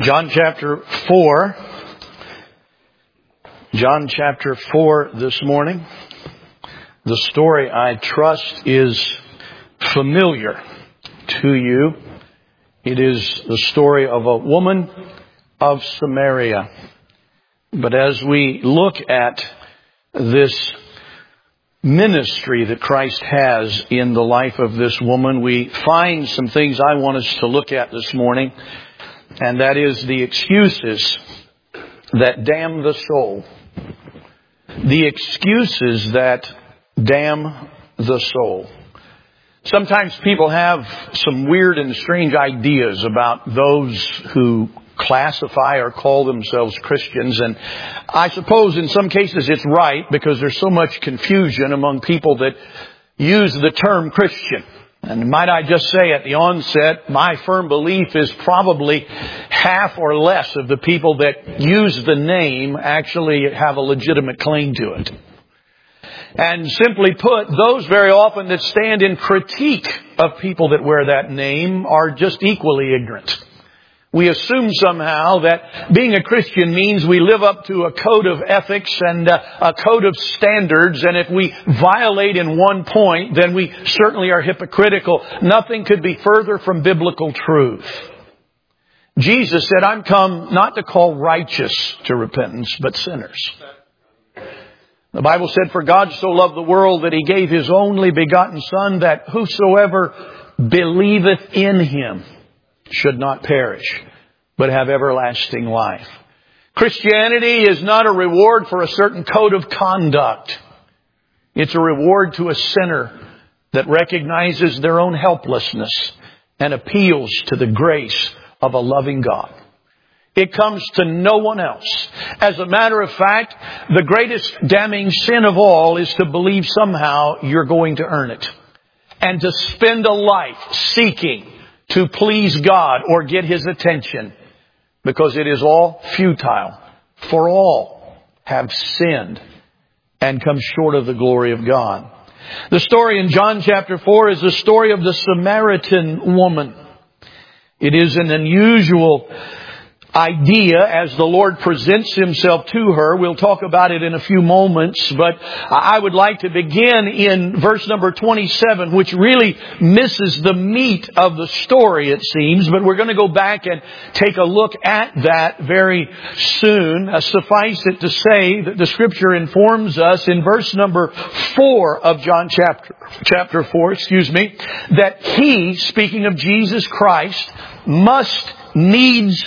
John chapter 4. John chapter 4 this morning. The story, I trust, is familiar to you. It is the story of a woman of Samaria. But as we look at this ministry that Christ has in the life of this woman, we find some things I want us to look at this morning. And that is the excuses that damn the soul. The excuses that damn the soul. Sometimes people have some weird and strange ideas about those who classify or call themselves Christians. And I suppose in some cases it's right, because there's so much confusion among people that use the term Christian. And might I just say at the onset, my firm belief is probably half or less of the people that use the name actually have a legitimate claim to it. And simply put, those very often that stand in critique of people that wear that name are just equally ignorant. We assume somehow that being a Christian means we live up to a code of ethics and a code of standards. And if we violate in one point, then we certainly are hypocritical. Nothing could be further from biblical truth. Jesus said, I'm come not to call righteous to repentance, but sinners. The Bible said, for God so loved the world that He gave His only begotten Son, that whosoever believeth in Him should not perish, but have everlasting life. Christianity is not a reward for a certain code of conduct. It's a reward to a sinner that recognizes their own helplessness and appeals to the grace of a loving God. It comes to no one else. As a matter of fact, the greatest damning sin of all is to believe somehow you're going to earn it, and to spend a life seeking to please God or get His attention, because it is all futile. For all have sinned and come short of the glory of God. The story in John chapter 4 is the story of the Samaritan woman. It is an unusual idea as the Lord presents Himself to her. We'll talk about it in a few moments, but I would like to begin in verse number 27, which really misses the meat of the story, it seems, but we're going to go back and take a look at that very soon. Suffice it to say that the Scripture informs us in verse number 4 of John chapter 4, that He, speaking of Jesus Christ, must needs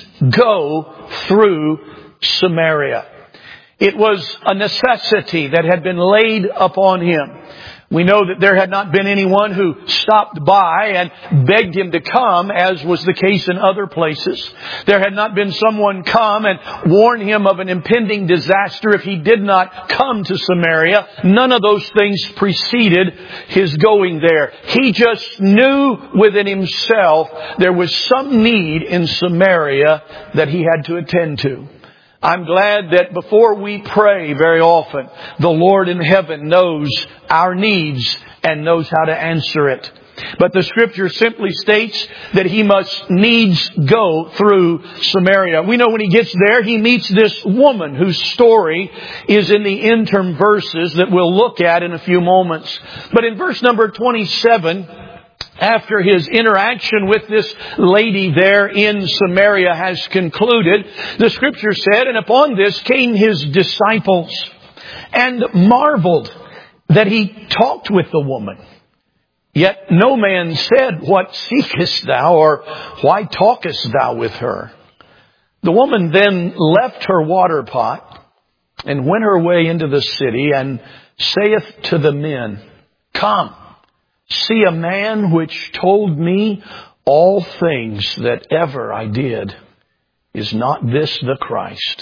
go through Samaria. It was a necessity that had been laid upon Him. We know that there had not been anyone who stopped by and begged Him to come, as was the case in other places. There had not been someone come and warn Him of an impending disaster if He did not come to Samaria. None of those things preceded His going there. He just knew within Himself there was some need in Samaria that He had to attend to. I'm glad that before we pray very often, the Lord in heaven knows our needs and knows how to answer it. But the Scripture simply states that He must needs go through Samaria. We know when He gets there, He meets this woman whose story is in the interim verses that we'll look at in a few moments. But in verse number 27, after His interaction with this lady there in Samaria has concluded, the Scripture said, and upon this came His disciples and marveled that He talked with the woman. Yet no man said, what seekest thou, or why talkest thou with her? The woman then left her water pot and went her way into the city, and saith to the men, come, see a man which told me all things that ever I did. Is not this the Christ?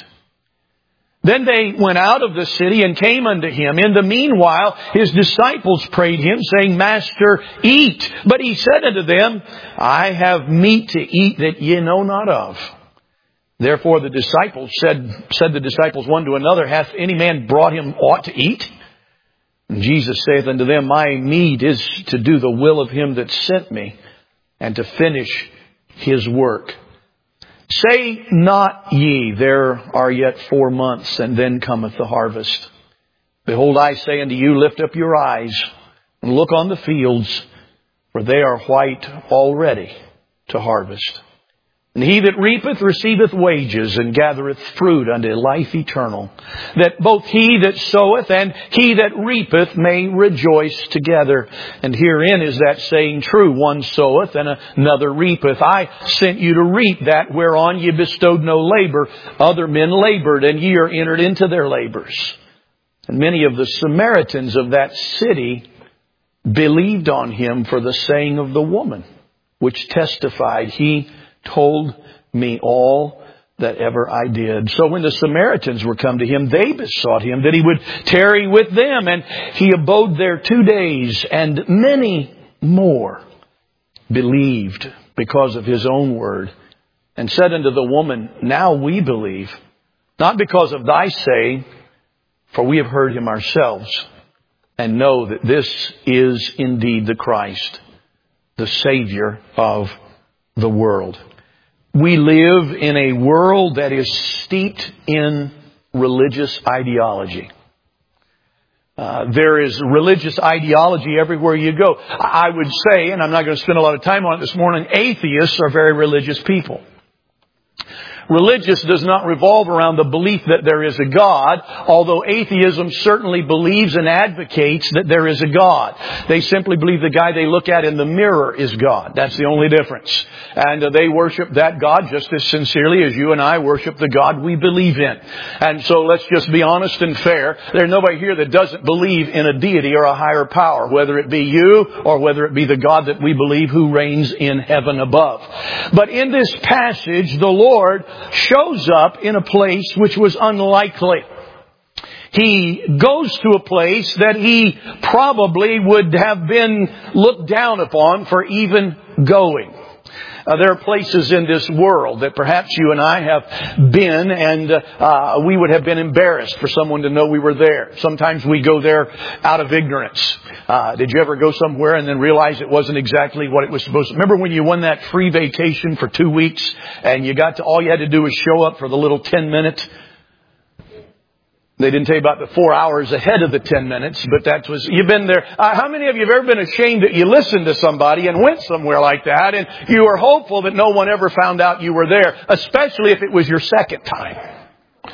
Then they went out of the city and came unto Him. In the meanwhile, His disciples prayed Him, saying, Master, eat. But He said unto them, I have meat to eat that ye know not of. Therefore the disciples said the disciples one to another, hath any man brought Him aught to eat? And Jesus saith unto them, my meat is to do the will of Him that sent me, and to finish His work. Say not ye, there are yet 4 months, and then cometh the harvest. Behold, I say unto you, lift up your eyes, and look on the fields, for they are white already to harvest. And he that reapeth receiveth wages, and gathereth fruit unto life eternal, that both he that soweth and he that reapeth may rejoice together. And herein is that saying true, one soweth and another reapeth. I sent you to reap that whereon ye bestowed no labor. Other men labored, and ye are entered into their labors. And many of the Samaritans of that city believed on him for the saying of the woman, which testified, he told me all that ever I did. So when the Samaritans were come to him, they besought him that he would tarry with them. And he abode there 2 days, and many more believed because of his own word, and said unto the woman, now we believe, not because of thy saying, for we have heard him ourselves, and know that this is indeed the Christ, the Savior of the world. We live in a world that is steeped in religious ideology. There is religious ideology everywhere you go. I would say, and I'm not going to spend a lot of time on it this morning, atheists are very religious people. Religious does not revolve around the belief that there is a God, although atheism certainly believes and advocates that there is a God. They simply believe the guy they look at in the mirror is God. That's the only difference. And they worship that God just as sincerely as you and I worship the God we believe in. And so let's just be honest and fair. There's nobody here that doesn't believe in a deity or a higher power, whether it be you or whether it be the God that we believe who reigns in heaven above. But in this passage, the Lord shows up in a place which was unlikely. He goes to a place that he probably would have been looked down upon for even going. There are places in this world that perhaps you and I have been, and we would have been embarrassed for someone to know we were there. Sometimes we go there out of ignorance. Did you ever go somewhere and then realize it wasn't exactly what it was supposed to? Remember when you won that free vacation for 2 weeks and all you had to do was show up for the little 10 minutes? They didn't tell you about the 4 hours ahead of the 10 minutes, but you've been there. How many of you have ever been ashamed that you listened to somebody and went somewhere like that, and you were hopeful that no one ever found out you were there, especially if it was your second time?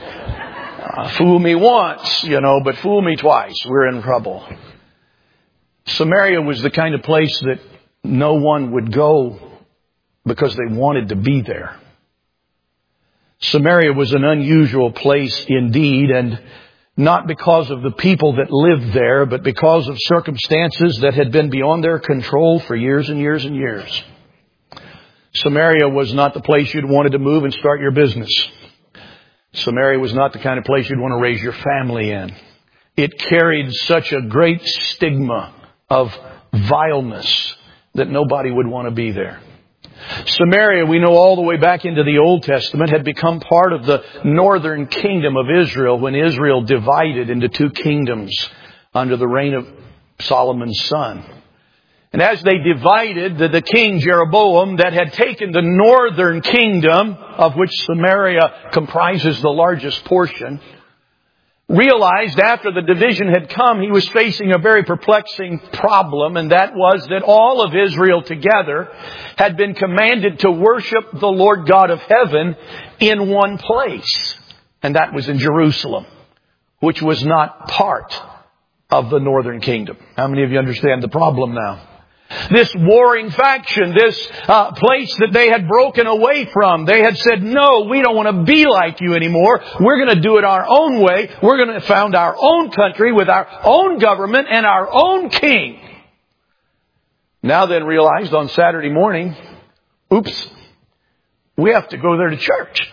Fool me once, but fool me twice. We're in trouble. Samaria was the kind of place that no one would go because they wanted to be there. Samaria was an unusual place indeed, and not because of the people that lived there, but because of circumstances that had been beyond their control for years and years and years. Samaria was not the place you'd wanted to move and start your business. Samaria was not the kind of place you'd want to raise your family in. It carried such a great stigma of vileness that nobody would want to be there. Samaria, we know all the way back into the Old Testament, had become part of the northern kingdom of Israel when Israel divided into 2 kingdoms under the reign of Solomon's son. And as they divided, the king Jeroboam that had taken the northern kingdom, of which Samaria comprises the largest portion, realized after the division had come, he was facing a very perplexing problem, and that was that all of Israel together had been commanded to worship the Lord God of heaven in one place. And that was in Jerusalem, which was not part of the northern kingdom. How many of you understand the problem now? This warring faction, this place that they had broken away from, they had said, no, we don't want to be like you anymore. We're going to do it our own way. We're going to found our own country with our own government and our own king. Now then realized on Saturday morning, oops, we have to go there to church.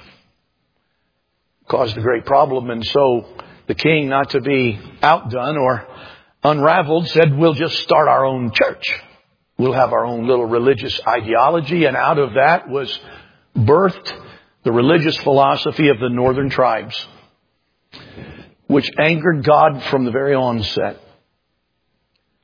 Caused a great problem, and so the king, not to be outdone or unraveled, said, we'll just start our own church. We'll have our own little religious ideology, and out of that was birthed the religious philosophy of the northern tribes, which angered God from the very onset.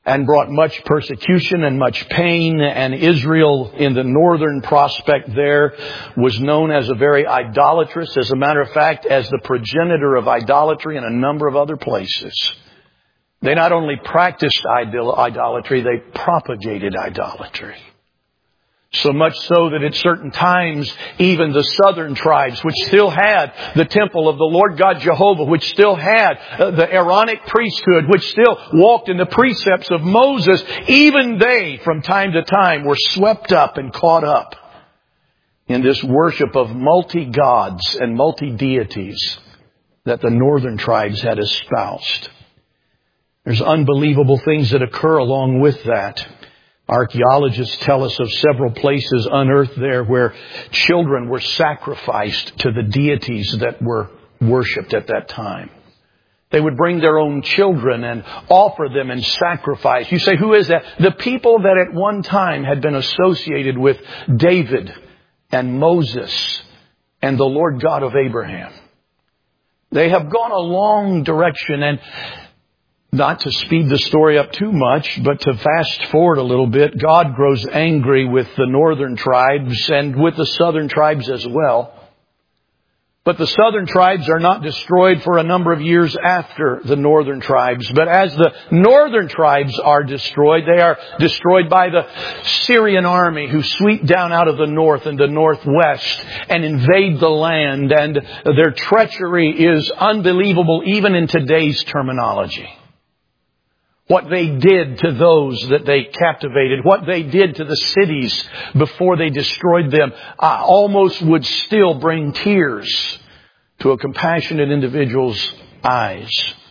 and brought much persecution and much pain. And Israel in the northern prospect there was known as a very idolatrous, as a matter of fact, as the progenitor of idolatry in a number of other places. They not only practiced idolatry, they propagated idolatry. So much so that at certain times, even the southern tribes, which still had the temple of the Lord God Jehovah, which still had the Aaronic priesthood, which still walked in the precepts of Moses, even they, from time to time, were swept up and caught up in this worship of multi-gods and multi-deities that the northern tribes had espoused. There's unbelievable things that occur along with that. Archaeologists tell us of several places unearthed there where children were sacrificed to the deities that were worshipped at that time. They would bring their own children and offer them in sacrifice. You say, who is that? The people that at one time had been associated with David and Moses and the Lord God of Abraham. They have gone a long direction, and not to speed the story up too much, but to fast forward a little bit, God grows angry with the northern tribes and with the southern tribes as well. But the southern tribes are not destroyed for a number of years after the northern tribes. But as the northern tribes are destroyed, they are destroyed by the Syrian army who sweep down out of the north and the northwest and invade the land. And their treachery is unbelievable even in today's terminology. What they did to those that they captivated, what they did to the cities before they destroyed them, almost would still bring tears to a compassionate individual's eyes.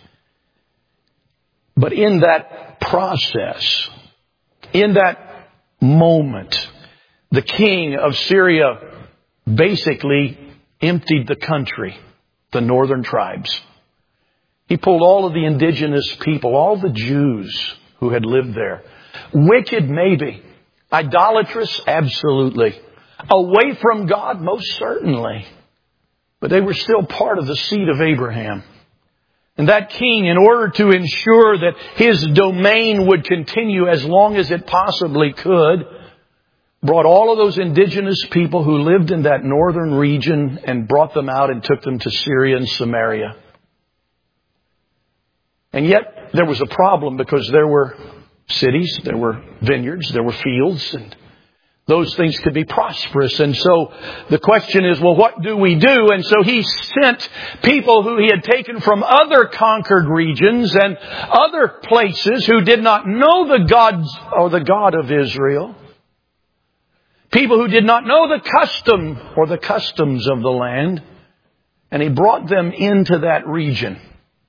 But in that process, in that moment, the king of Syria basically emptied the country, the northern tribes. He pulled all of the indigenous people, all the Jews who had lived there. Wicked, maybe. Idolatrous, absolutely. Away from God, most certainly. But they were still part of the seed of Abraham. And that king, in order to ensure that his domain would continue as long as it possibly could, brought all of those indigenous people who lived in that northern region and brought them out and took them to Syria and Samaria. And yet there was a problem because there were cities, there were vineyards, there were fields, and those things could be prosperous. And so the question is, well, what do we do? And so he sent people who he had taken from other conquered regions and other places who did not know the gods or the God of Israel. People who did not know the custom or the customs of the land. And he brought them into that region.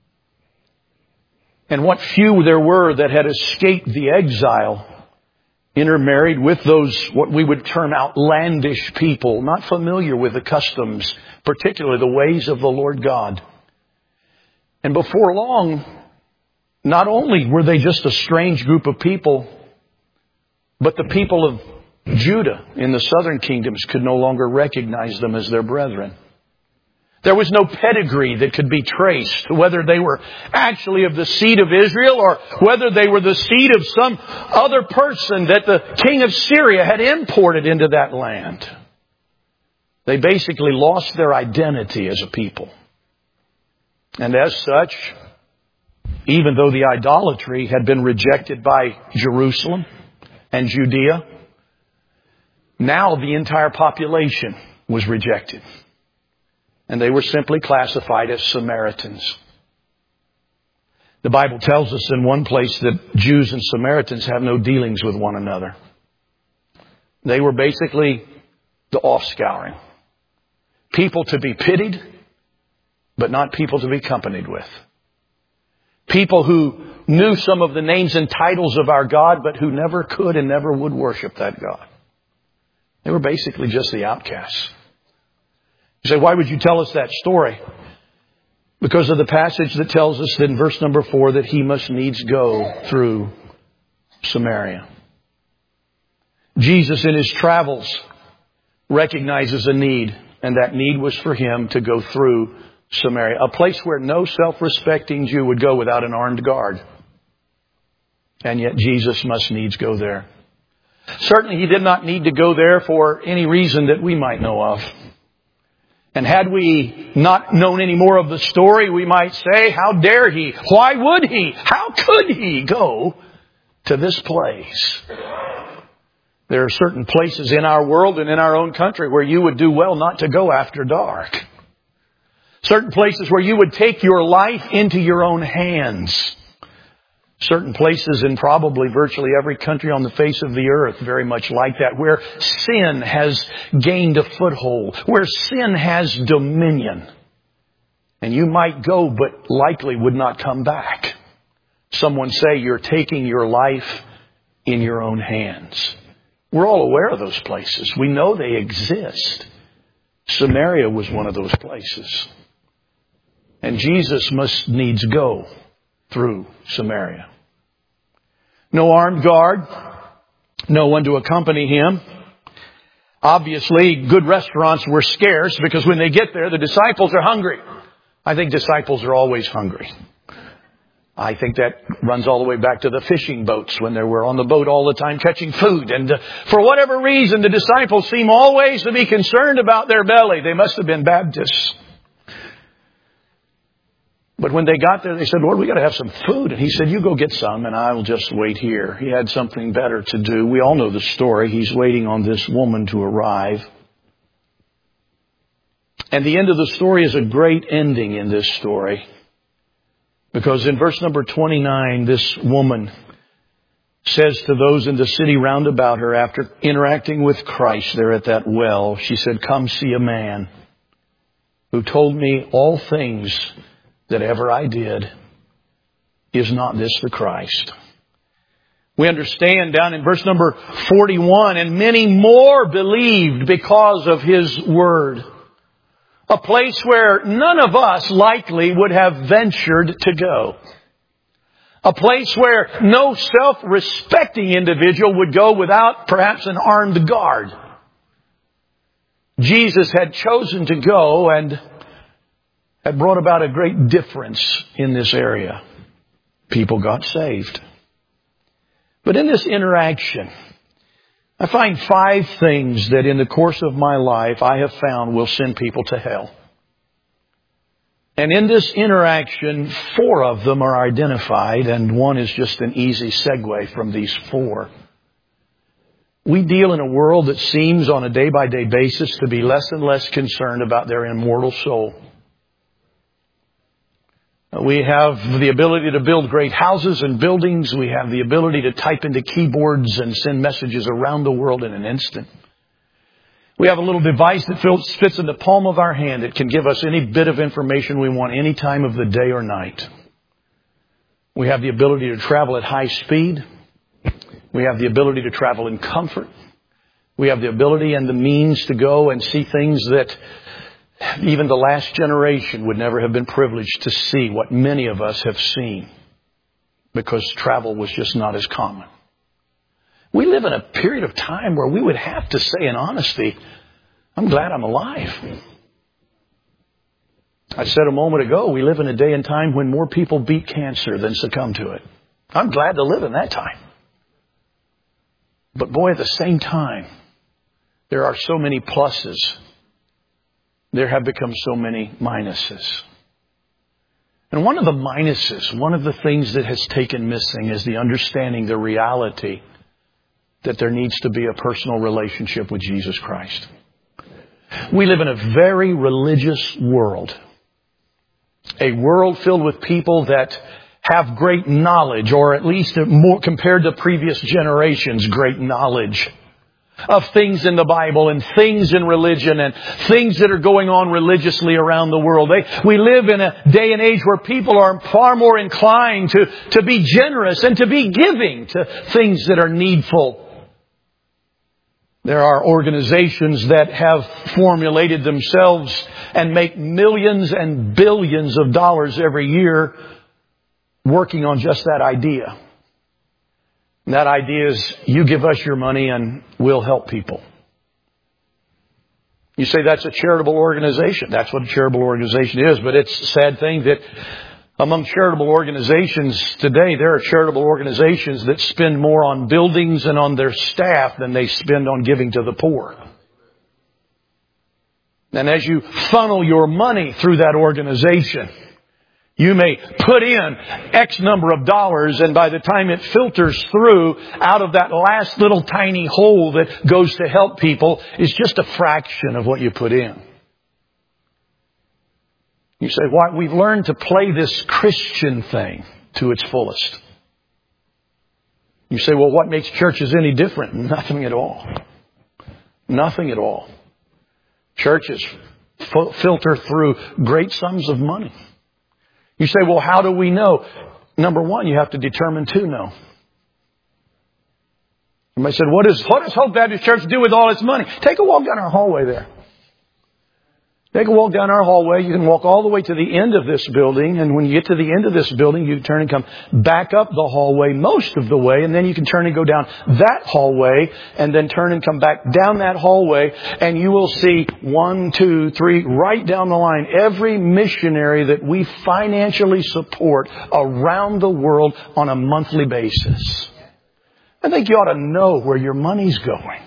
And what few there were that had escaped the exile intermarried with those, what we would term outlandish people, not familiar with the customs, particularly the ways of the Lord God. And before long, not only were they just a strange group of people, but the people of Judah in the southern kingdoms could no longer recognize them as their brethren. There was no pedigree that could be traced, whether they were actually of the seed of Israel or whether they were the seed of some other person that the king of Syria had imported into that land. They basically lost their identity as a people. And as such, even though the idolatry had been rejected by Jerusalem and Judea, now the entire population was rejected. And they were simply classified as Samaritans. The Bible tells us in one place that Jews and Samaritans have no dealings with one another. They were basically the offscouring. People to be pitied, but not people to be companied with. People who knew some of the names and titles of our God, but who never could and never would worship that God. They were basically just the outcasts. You say, why would you tell us that story? Because of the passage that tells us that in verse number 4 that he must needs go through Samaria. Jesus in his travels recognizes a need, and that need was for him to go through Samaria, a place where no self-respecting Jew would go without an armed guard. And yet Jesus must needs go there. Certainly He did not need to go there for any reason that we might know of. And had we not known any more of the story, we might say, how dare He? Why would He? How could He go to this place? There are certain places in our world and in our own country where you would do well not to go after dark. Certain places where you would take your life into your own hands. Certain places in probably virtually every country on the face of the earth very much like that, where sin has gained a foothold, where sin has dominion. And you might go, but likely would not come back. Someone say you're taking your life in your own hands. We're all aware of those places. We know they exist. Samaria was one of those places. And Jesus must needs go through Samaria. No armed guard, no one to accompany Him. Obviously, good restaurants were scarce because when they get there, the disciples are hungry. I think disciples are always hungry. I think that runs all the way back to the fishing boats when they were on the boat all the time catching food. And for whatever reason, the disciples seem always to be concerned about their belly. They must have been Baptists. But when they got there, they said, Lord, we got to have some food. And He said, you go get some and I will just wait here. He had something better to do. We all know the story. He's waiting on this woman to arrive. And the end of the story is a great ending in this story. Because in verse number 29, this woman says to those in the city round about her after interacting with Christ there at that well, she said, come see a man who told me all things that ever I did. Is not this the Christ? We understand down in verse number 41, and many more believed because of His word. A place where none of us likely would have ventured to go. A place where no self-respecting individual would go without perhaps an armed guard. Jesus had chosen to go and had brought about a great difference in this area. People got saved. But in this interaction, I find 5 things that in the course of my life I have found will send people to hell. And in this interaction, 4 of them are identified, and one is just an easy segue from these 4. We deal in a world that seems on a day-by-day basis to be less and less concerned about their immortal soul. We have the ability to build great houses and buildings. We have the ability to type into keyboards and send messages around the world in an instant. We have a little device that fits in the palm of our hand that can give us any bit of information we want any time of the day or night. We have the ability to travel at high speed. We have the ability to travel in comfort. We have the ability and the means to go and see things that even the last generation would never have been privileged to see what many of us have seen because travel was just not as common. We live in a period of time where we would have to say in honesty, I'm glad I'm alive. I said a moment ago, we live in a day and time when more people beat cancer than succumb to it. I'm glad to live in that time. But boy, at the same time, there are so many pluses. There have become so many minuses. And one of the minuses, one of the things that has taken missing is the understanding, the reality that there needs to be a personal relationship with Jesus Christ. We live in a very religious world. A world filled with people that have great knowledge, or at least more compared to previous generations, great knowledge of things in the Bible and things in religion and things that are going on religiously around the world. We live in a day and age where people are far more inclined to be generous and to be giving to things that are needful. There are organizations that have formulated themselves and make millions and billions of dollars every year working on just that idea. And that idea is, you give us your money and we'll help people. You say that's a charitable organization. That's what a charitable organization is. But it's a sad thing that Among charitable organizations today, there are charitable organizations that spend more on buildings and on their staff than they spend on giving to the poor. And as you funnel your money through that organization, you may put in X number of dollars, and by the time it filters through out of that last little tiny hole that goes to help people, is just a fraction of what you put in. You say, why? We've learned to play this Christian thing to its fullest. You say, well, what makes churches any different? Nothing at all. Nothing at all. Churches filter through great sums of money. You say, well, how do we know? Number one, you have to determine to know. Somebody said, what does Hope Baptist Church do with all its money? Take a walk down our hallway there. Take a walk down our hallway. You can walk all the way to the end of this building. And when you get to the end of this building, you turn and come back up the hallway most of the way. And then you can turn and go down that hallway and then turn and come back down that hallway. And you will see 1, 2, 3, right down the line, every missionary that we financially support around the world on a monthly basis. I think you ought to know where your money's going.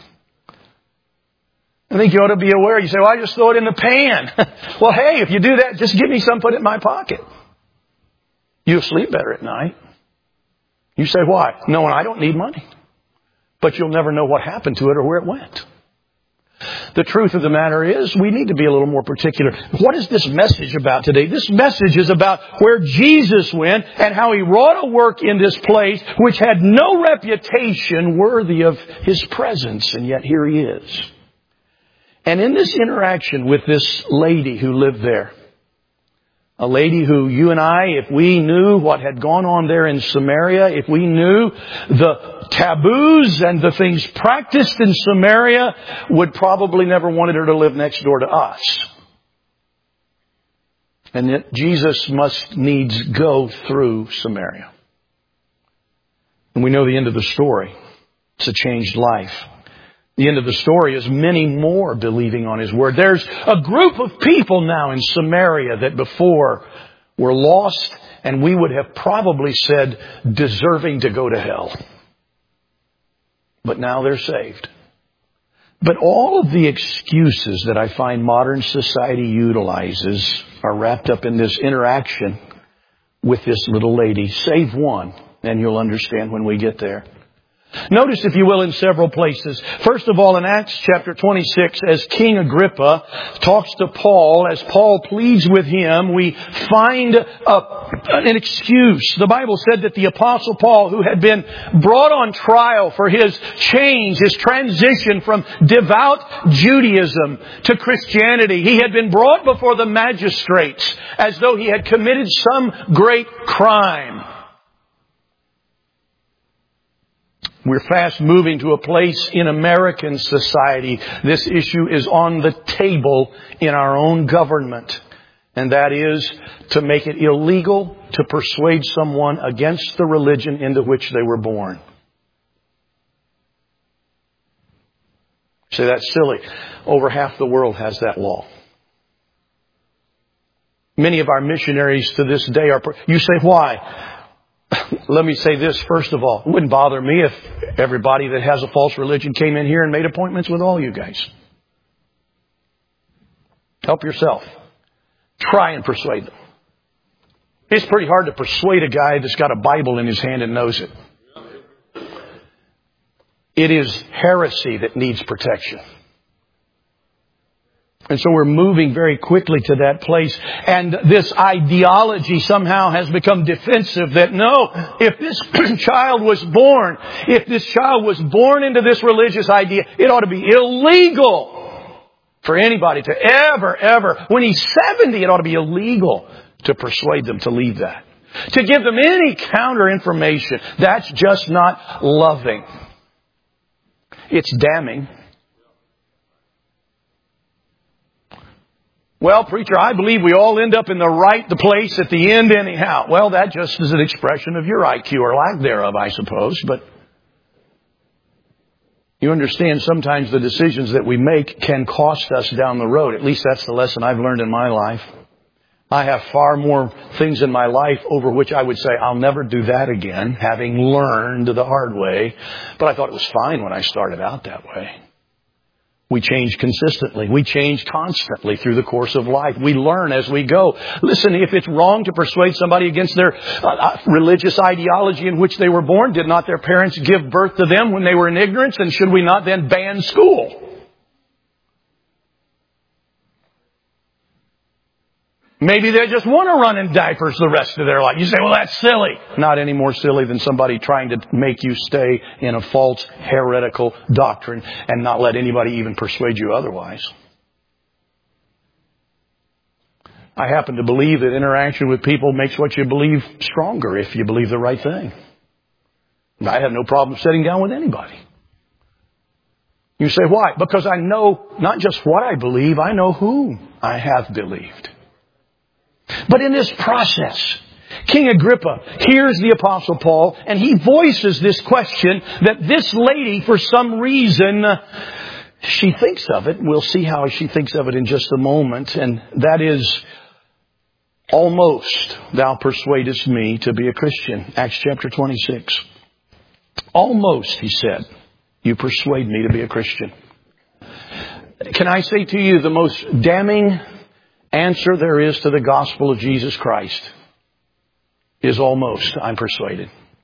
I think you ought to be aware. You say, well, I just throw it in the pan. Well, hey, if you do that, just give me some, put it in my pocket. You'll sleep better at night. You say, why? No, I don't need money. But you'll never know what happened to it or where it went. The truth of the matter is, we need to be a little more particular. What is this message about today? This message is about where Jesus went and how He wrought a work in this place which had no reputation worthy of His presence. And yet here He is. And in this interaction with this lady who lived there, a lady who you and I, if we knew what had gone on there in Samaria, if we knew the taboos and the things practiced in Samaria, would probably never wanted her to live next door to us. And yet Jesus must needs go through Samaria. And we know the end of the story. It's a changed life. The end of the story is many more believing on His Word. There's a group of people now in Samaria that before were lost, and we would have probably said deserving to go to hell. But now they're saved. But all of the excuses that I find modern society utilizes are wrapped up in this interaction with this little lady. Save one, and you'll understand when we get there. Notice, if you will, in several places. First of all, in Acts chapter 26, as King Agrippa talks to Paul, as Paul pleads with him, we find an excuse. The Bible said that the Apostle Paul, who had been brought on trial for his change, his transition from devout Judaism to Christianity, he had been brought before the magistrates as though he had committed some great crime. We're fast moving to a place in American society. This issue is on the table in our own government. And that is to make it illegal to persuade someone against the religion into which they were born. Say, that's silly. Over half the world has that law. Many of our missionaries to this day are... You say, why? Let me say this first of all. It wouldn't bother me if everybody that has a false religion came in here and made appointments with all you guys. Help yourself. Try and persuade them. It's pretty hard to persuade a guy that's got a Bible in his hand and knows it. It is heresy that needs protection. And so we're moving very quickly to that place. And this ideology somehow has become defensive that no, if this child was born into this religious idea, it ought to be illegal for anybody to ever, when he's 70, it ought to be illegal to persuade them to leave that. To give them any counter information. That's just not loving. It's damning. Well, preacher, I believe we all end up in the place at the end anyhow. Well, that just is an expression of your IQ or lack thereof, I suppose. But you understand sometimes the decisions that we make can cost us down the road. At least that's the lesson I've learned in my life. I have far more things in my life over which I would say I'll never do that again, having learned the hard way. But I thought it was fine when I started out that way. We change consistently. We change constantly through the course of life. We learn as we go. Listen, if it's wrong to persuade somebody against their religious ideology in which they were born, did not their parents give birth to them when they were in ignorance? And should we not then ban school? Maybe they just want to run in diapers the rest of their life. You say, well, that's silly. Not any more silly than somebody trying to make you stay in a false, heretical doctrine and not let anybody even persuade you otherwise. I happen to believe that interaction with people makes what you believe stronger if you believe the right thing. I have no problem sitting down with anybody. You say, why? Because I know not just what I believe, I know whom I have believed. But in this process, King Agrippa hears the Apostle Paul and he voices this question that this lady, for some reason, she thinks of it. We'll see how she thinks of it in just a moment. And that is, almost thou persuadest me to be a Christian. Acts chapter 26. Almost, he said, you persuade me to be a Christian. Can I say to you the most damning answer there is to the gospel of Jesus Christ is almost, I'm persuaded.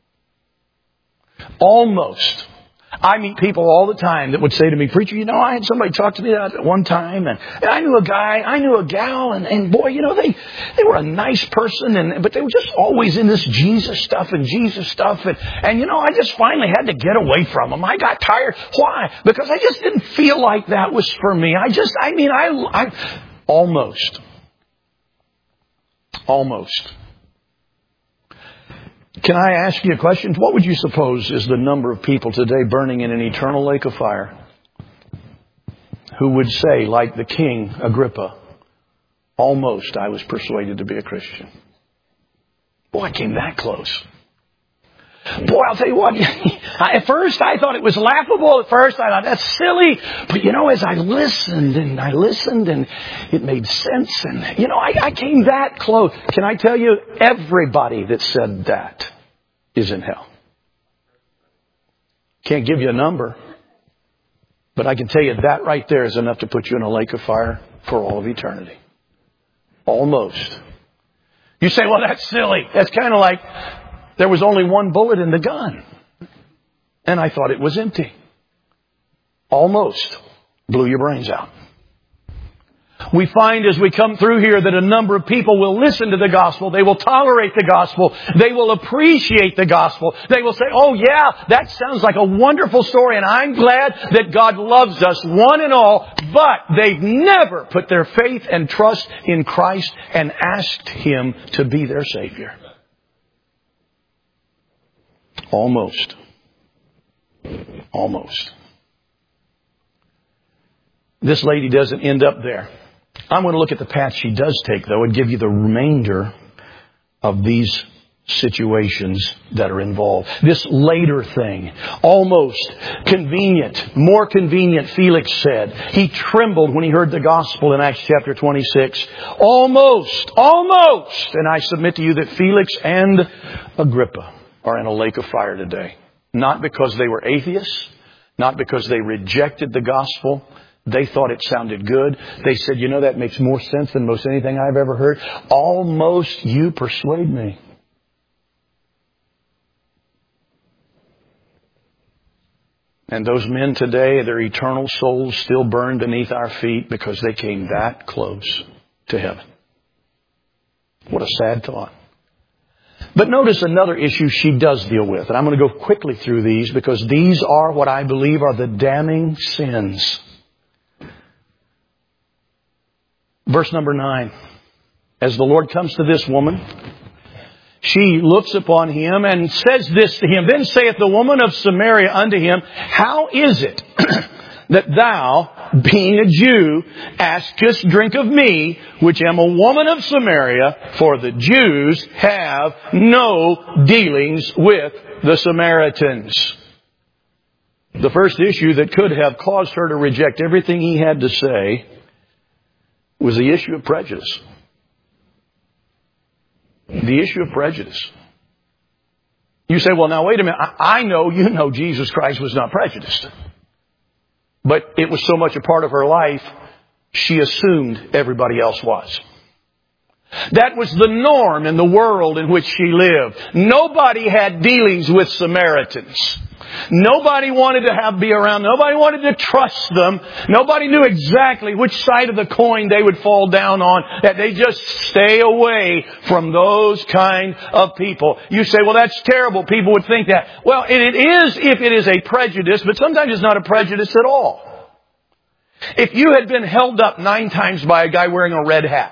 Almost. I meet people all the time that would say to me, preacher, you know, I had somebody talk to me at one time and I knew a guy, I knew a gal and boy, you know, they were a nice person but they were just always in this Jesus stuff and you know, I just finally had to get away from them. I got tired. Why? Because I just didn't feel like that was for me. Almost. Can I ask you a question? What would you suppose is the number of people today burning in an eternal lake of fire who would say, like the King Agrippa, almost I was persuaded to be a Christian? Boy, I came that close. Boy, I'll tell you what, at first I thought it was laughable. At first I thought, that's silly. But you know, as I listened and it made sense. And you know, I came that close. Can I tell you, everybody that said that is in hell. Can't give you a number. But I can tell you that right there is enough to put you in a lake of fire for all of eternity. Almost. You say, well, that's silly. That's kind of like, there was only one bullet in the gun. And I thought it was empty. Almost blew your brains out. We find as we come through here that a number of people will listen to the gospel. They will tolerate the gospel. They will appreciate the gospel. They will say, oh yeah, that sounds like a wonderful story. And I'm glad that God loves us one and all. But they've never put their faith and trust in Christ and asked Him to be their Savior. Almost. This lady doesn't end up there. I'm going to look at the path she does take, though, and give you the remainder of these situations that are involved. This later thing, almost convenient, more convenient, Felix said. He trembled when he heard the gospel in Acts chapter 26. Almost. And I submit to you that Felix and Agrippa are in a lake of fire today. Not because they were atheists, not because they rejected the gospel. They thought it sounded good. They said, you know, that makes more sense than most anything I've ever heard. Almost you persuade me. And those men today, their eternal souls still burn beneath our feet because they came that close to heaven. What a sad thought. But notice another issue she does deal with. And I'm going to go quickly through these because these are what I believe are the damning sins. Verse number 9. As the Lord comes to this woman, she looks upon him and says this to him. Then saith the woman of Samaria unto him, how is it that thou, being a Jew, askest drink of me, which am a woman of Samaria? For the Jews have no dealings with the Samaritans. The first issue that could have caused her to reject everything he had to say was the issue of prejudice. The issue of prejudice. You say, well, now wait a minute. I know you know Jesus Christ was not prejudiced. But it was so much a part of her life, she assumed everybody else was. That was the norm in the world in which she lived. Nobody had dealings with Samaritans. Nobody wanted to be around. Nobody wanted to trust them. Nobody knew exactly which side of the coin they would fall down on. That they just stay away from those kind of people. You say, well, that's terrible. People would think that. Well, and it is if it is a prejudice, but sometimes it's not a prejudice at all. If you had been held up 9 times by a guy wearing a red hat,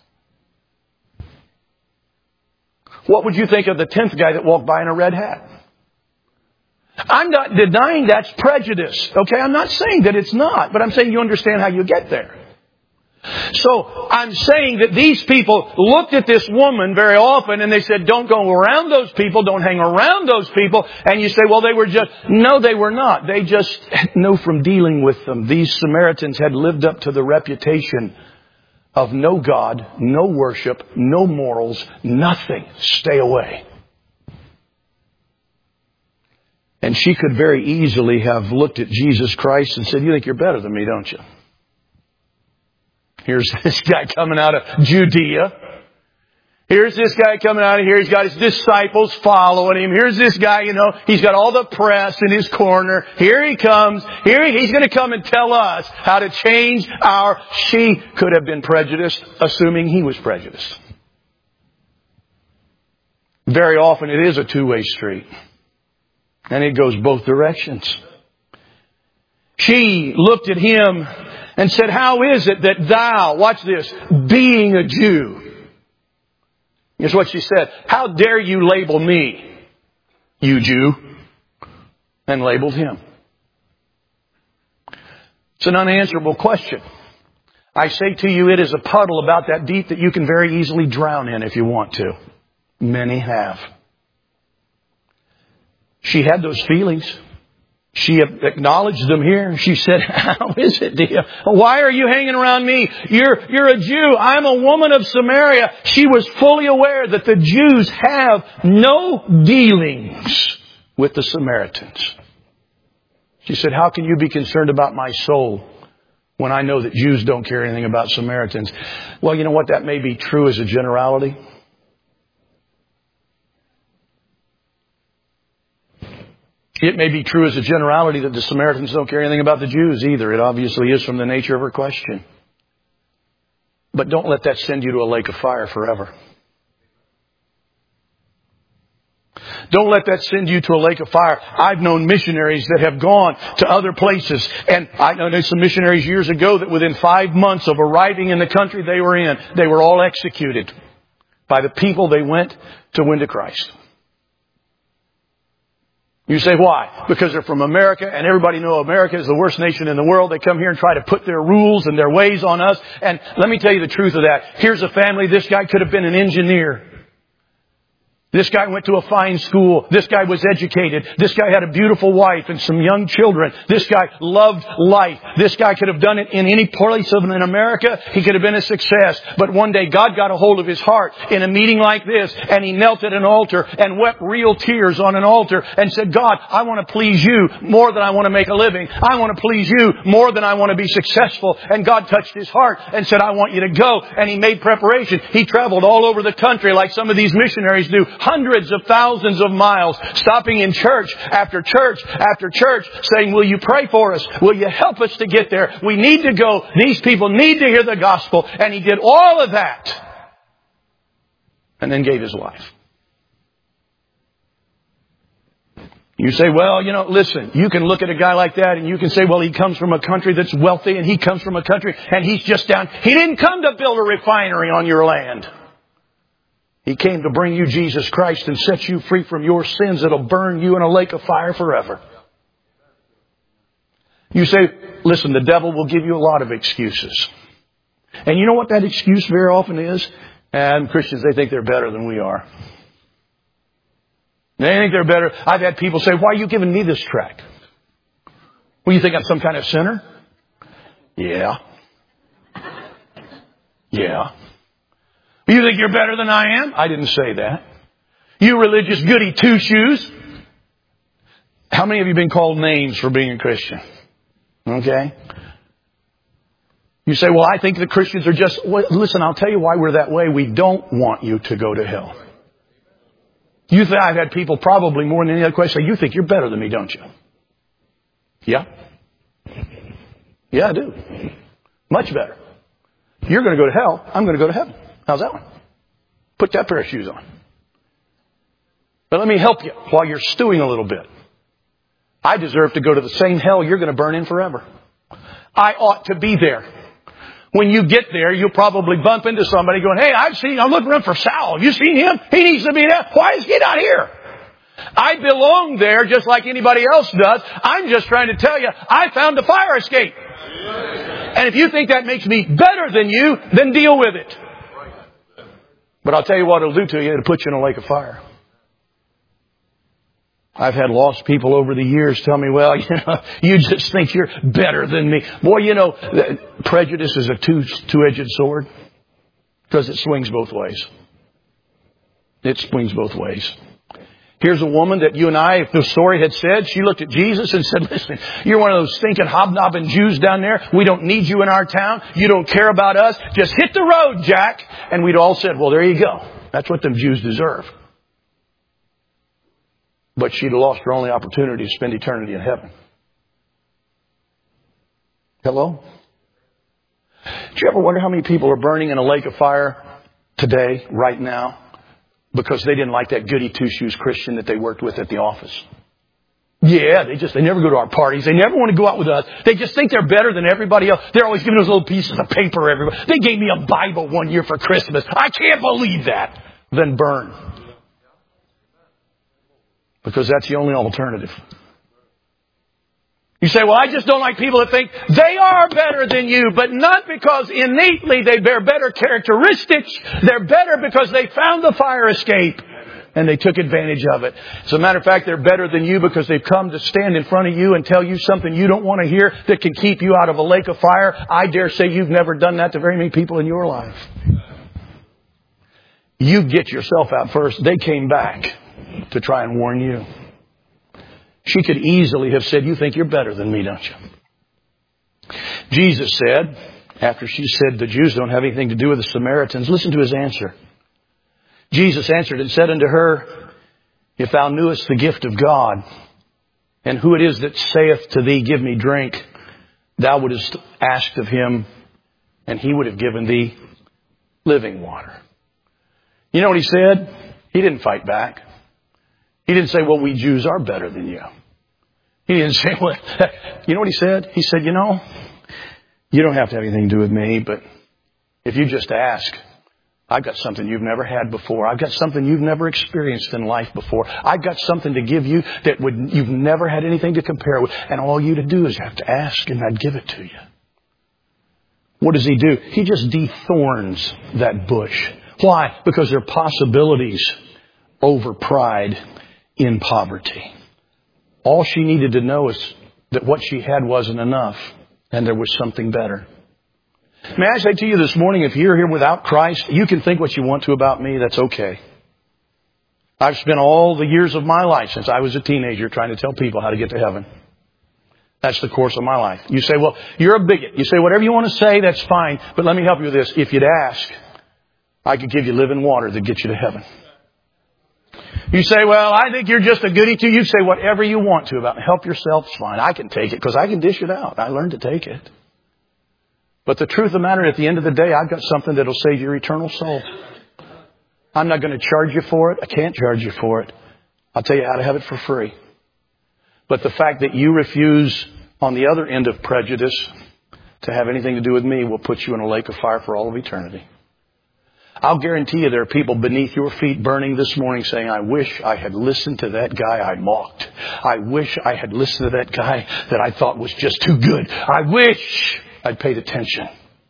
what would you think of the 10th guy that walked by in a red hat? I'm not denying that's prejudice. Okay, I'm not saying that it's not, but I'm saying you understand how you get there. So I'm saying that these people looked at this woman very often and they said, don't go around those people, don't hang around those people. And you say, well, they were just... No, they were not. They just know from dealing with them. These Samaritans had lived up to the reputation of no God, no worship, no morals, nothing. Stay away. And she could very easily have looked at Jesus Christ and said, you think you're better than me, don't you? Here's this guy coming out of Judea. Here's this guy coming out of here. He's got his disciples following him. Here's this guy, he's got all the press in his corner. Here he comes. He's going to come and tell us how to change She could have been prejudiced, assuming he was prejudiced. Very often it is a two-way street. And it goes both directions. She looked at him and said, how is it that thou, watch this, being a Jew. Here's what she said. How dare you label me, you Jew? And labeled him. It's an unanswerable question. I say to you, it is a puddle about that deep that you can very easily drown in if you want to. Many have. She had those feelings. She acknowledged them here. She said, how is it, dear? Why are you hanging around me? You're a Jew. I'm a woman of Samaria. She was fully aware that the Jews have no dealings with the Samaritans. She said, how can you be concerned about my soul when I know that Jews don't care anything about Samaritans? Well, you know what? That may be true as a generality. It may be true as a generality that the Samaritans don't care anything about the Jews either. It obviously is from the nature of her question. But don't let that send you to a lake of fire forever. Don't let that send you to a lake of fire. I've known missionaries that have gone to other places. And I know some missionaries years ago that within 5 months of arriving in the country they were in, they were all executed by the people they went to win to Christ. You say, why? Because they're from America, and everybody knows America is the worst nation in the world. They come here and try to put their rules and their ways on us. And let me tell you the truth of that. Here's a family. This guy could have been an engineer. This guy went to a fine school. This guy was educated. This guy had a beautiful wife and some young children. This guy loved life. This guy could have done it in any place in America. He could have been a success. But one day God got a hold of his heart in a meeting like this, and he knelt at an altar and wept real tears on an altar and said, God, I want to please you more than I want to make a living. I want to please you more than I want to be successful. And God touched his heart and said, I want you to go. And he made preparation. He traveled all over the country like some of these missionaries do. Hundreds of thousands of miles, stopping in church after church after church, saying, will you pray for us? Will you help us to get there? We need to go. These people need to hear the gospel. And he did all of that. And then gave his life. You say, well, listen, you can look at a guy like that and you can say, well, he comes from a country that's wealthy and he comes from a country and he's just down. He didn't come to build a refinery on your land. He came to bring you Jesus Christ and set you free from your sins that'll burn you in a lake of fire forever. You say, listen, the devil will give you a lot of excuses. And you know what that excuse very often is? And Christians, they think they're better than we are. They think they're better. I've had people say, why are you giving me this tract? Well, you think I'm some kind of sinner? Yeah. You think you're better than I am? I didn't say that. You religious goody two-shoes. How many of you have been called names for being a Christian? Okay? You say, well, I think the Christians are just... Well, listen, I'll tell you why we're that way. We don't want you to go to hell. You think I've had people probably more than any other question say, you think you're better than me, don't you? Yeah. Yeah, I do. Much better. You're going to go to hell. I'm going to go to heaven. How's that one? Put that pair of shoes on. But let me help you while you're stewing a little bit. I deserve to go to the same hell you're going to burn in forever. I ought to be there. When you get there, you'll probably bump into somebody going, hey, I'm looking around for Sal. Have you seen him? He needs to be there. Why is he not here? I belong there just like anybody else does. I'm just trying to tell you, I found a fire escape. And if you think that makes me better than you, then deal with it. But I'll tell you what it'll do to you. It'll put you in a lake of fire. I've had lost people over the years tell me, well, you just think you're better than me. Boy, prejudice is a two-edged sword because it swings both ways. It swings both ways. Here's a woman that you and I, if the story had said, she looked at Jesus and said, listen, you're one of those stinking hobnobbing Jews down there. We don't need you in our town. You don't care about us. Just hit the road, Jack. And we'd all said, well, there you go. That's what them Jews deserve. But she'd lost her only opportunity to spend eternity in heaven. Hello? Do you ever wonder how many people are burning in a lake of fire today, right now, because they didn't like that goody two-shoes Christian that they worked with at the office? Yeah, they never go to our parties. They never want to go out with us. They just think they're better than everybody else. They're always giving us little pieces of paper everywhere. They gave me a Bible one year for Christmas. I can't believe that. Then burn. Because that's the only alternative. You say, well, I just don't like people that think they are better than you, but not because innately they bear better characteristics. They're better because they found the fire escape and they took advantage of it. As a matter of fact, they're better than you because they've come to stand in front of you and tell you something you don't want to hear that can keep you out of a lake of fire. I dare say you've never done that to very many people in your life. You get yourself out first. They came back to try and warn you. She could easily have said, you think you're better than me, don't you? Jesus said, after she said the Jews don't have anything to do with the Samaritans, listen to his answer. Jesus answered and said unto her, if thou knewest the gift of God, and who it is that saith to thee, give me drink, thou wouldest asked of him, and he would have given thee living water. You know what he said? He didn't fight back. He didn't say, well, we Jews are better than you. He didn't say, well, you know what he said? He said, you don't have to have anything to do with me, but if you just ask, I've got something you've never had before. I've got something you've never experienced in life before. I've got something to give you that you've never had anything to compare with. And all you to do is have to ask and I'd give it to you. What does he do? He just dethorns that bush. Why? Because there are possibilities over pride in poverty. All she needed to know is that what she had wasn't enough and there was something better. May I say to you this morning, if you're here without Christ, you can think what you want to about me. That's okay. I've spent all the years of my life since I was a teenager trying to tell people how to get to heaven. That's the course of my life. You say, well, you're a bigot. You say, whatever you want to say, that's fine. But let me help you with this. If you'd ask, I could give you living water that gets you to heaven. You say, well, I think you're just a goody too. You say whatever you want to about me. Help yourself. It's fine. I can take it because I can dish it out. I learned to take it. But the truth of the matter, at the end of the day, I've got something that'll save your eternal soul. I'm not going to charge you for it. I can't charge you for it. I'll tell you how to have it for free. But the fact that you refuse on the other end of prejudice to have anything to do with me will put you in a lake of fire for all of eternity. I'll guarantee you there are people beneath your feet burning this morning saying, I wish I had listened to that guy I mocked. I wish I had listened to that guy that I thought was just too good. I wish I'd paid attention.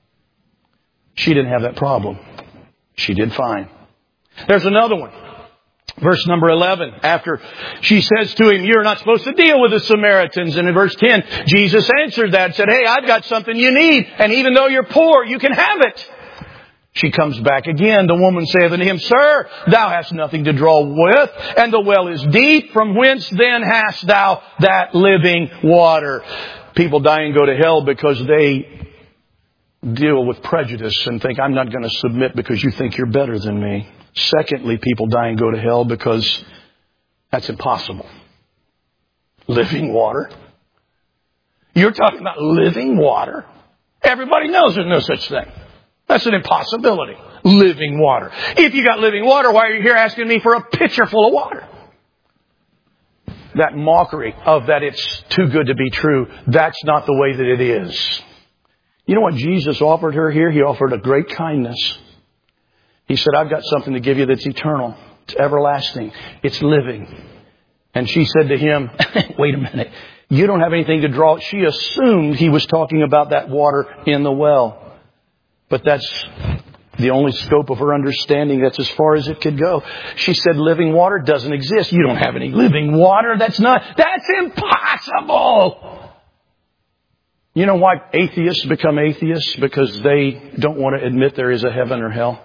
She didn't have that problem. She did fine. There's another one. Verse number 11, after she says to him, you're not supposed to deal with the Samaritans. And in verse 10, Jesus answered that and said, hey, I've got something you need. And even though you're poor, you can have it. She comes back again. The woman saith unto him, Sir, thou hast nothing to draw with, and the well is deep. From whence then hast thou that living water? People die and go to hell because they deal with prejudice and think, I'm not going to submit because you think you're better than me. Secondly, people die and go to hell because that's impossible. Living water? You're talking about living water? Everybody knows there's no such thing. That's an impossibility. Living water. If you got living water, why are you here asking me for a pitcher full of water? That mockery of that it's too good to be true, that's not the way that it is. You know what Jesus offered her here? He offered a great kindness. He said, I've got something to give you that's eternal. It's everlasting. It's living. And she said to him, wait a minute. You don't have anything to draw. She assumed he was talking about that water in the well. But that's the only scope of her understanding. That's as far as it could go. She said living water doesn't exist. You don't have any living water. That's impossible. You know why atheists become atheists? Because they don't want to admit there is a heaven or hell.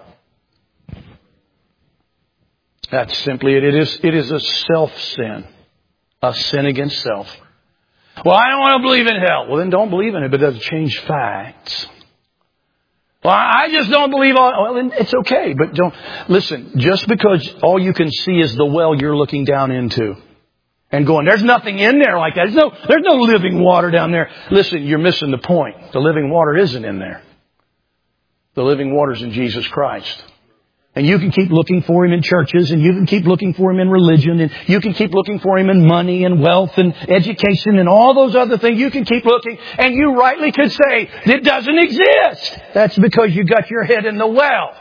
That's simply it. It is a self-sin. A sin against self. Well, I don't want to believe in hell. Well, then don't believe in it, but it doesn't change facts. Well, I just don't believe well, then it's okay, but don't listen. Just because all you can see is the well you're looking down into, and going, there's nothing in there like that. There's no living water down there. Listen, you're missing the point. The living water isn't in there. The living water's in Jesus Christ. And you can keep looking for Him in churches, and you can keep looking for Him in religion, and you can keep looking for Him in money and wealth and education and all those other things. You can keep looking, and you rightly could say, it doesn't exist. That's because you got your head in the well.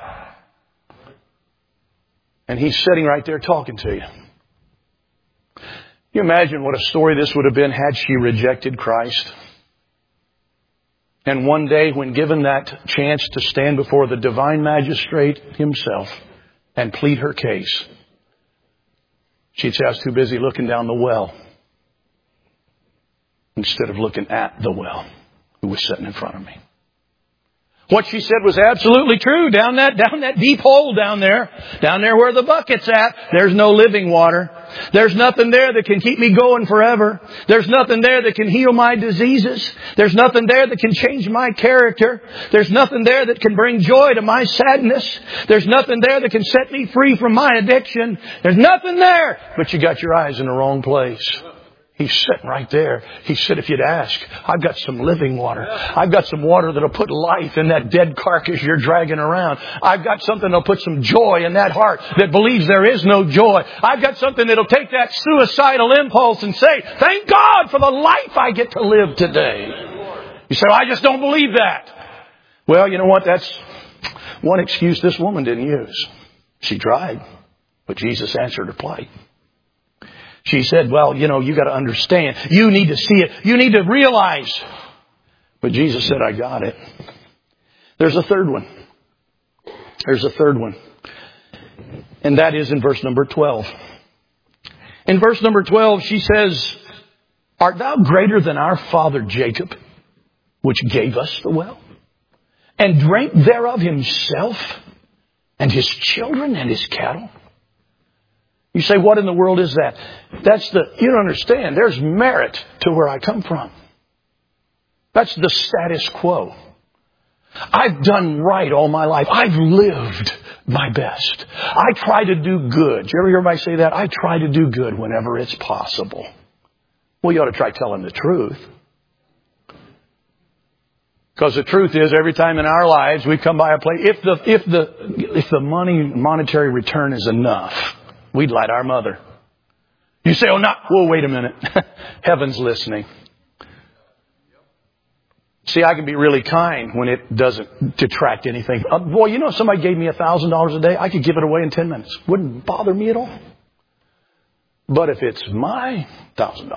And He's sitting right there talking to you. You imagine what a story this would have been had she rejected Christ. And one day, when given that chance to stand before the divine magistrate himself and plead her case, she'd say, I was too busy looking down the well instead of looking at the well who was sitting in front of me. What she said was absolutely true. Down that deep hole down there where the bucket's at, there's no living water. There's nothing there that can keep me going forever. There's nothing there that can heal my diseases. There's nothing there that can change my character. There's nothing there that can bring joy to my sadness. There's nothing there that can set me free from my addiction. There's nothing there. But you got your eyes in the wrong place. He's sitting right there. He said, if you'd ask, I've got some living water. I've got some water that'll put life in that dead carcass you're dragging around. I've got something that'll put some joy in that heart that believes there is no joy. I've got something that'll take that suicidal impulse and say, thank God for the life I get to live today. You say, I just don't believe that. Well, you know what? That's one excuse this woman didn't use. She tried, but Jesus answered her plight. She said, well, you got to understand. You need to see it. You need to realize. But Jesus said, I got it. There's a third one. And that is in verse number 12. In verse number 12, she says, art thou greater than our father Jacob, which gave us the well, and drank thereof himself, and his children, and his cattle? You say, what in the world is that? You don't understand. There's merit to where I come from. That's the status quo. I've done right all my life. I've lived my best. I try to do good. Do you ever hear anybody say that? I try to do good whenever it's possible. Well, you ought to try telling the truth. Because the truth is, every time in our lives we come by a place, if the monetary return is enough, we'd light our mother. You say, wait a minute. Heaven's listening. See, I can be really kind when it doesn't detract anything. If somebody gave me $1,000 a day, I could give it away in 10 minutes. Wouldn't bother me at all. But if it's my $1,000,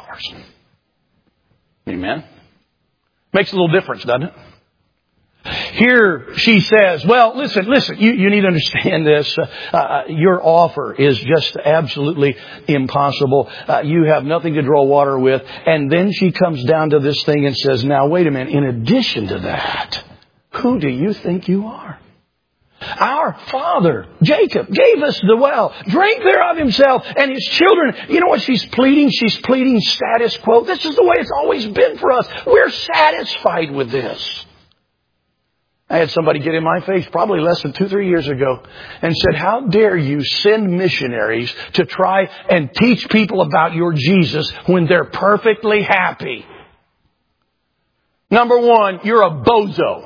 amen, makes a little difference, doesn't it? Here she says, well, listen, you need to understand this. Your offer is just absolutely impossible. You have nothing to draw water with. And then she comes down to this thing and says, now, wait a minute. In addition to that, who do you think you are? Our father, Jacob, gave us the well, drank thereof himself and his children. You know what she's pleading? She's pleading status quo. This is the way it's always been for us. We're satisfied with this. I had somebody get in my face probably less than 2-3 years ago and said, how dare you send missionaries to try and teach people about your Jesus when they're perfectly happy? Number one, you're a bozo.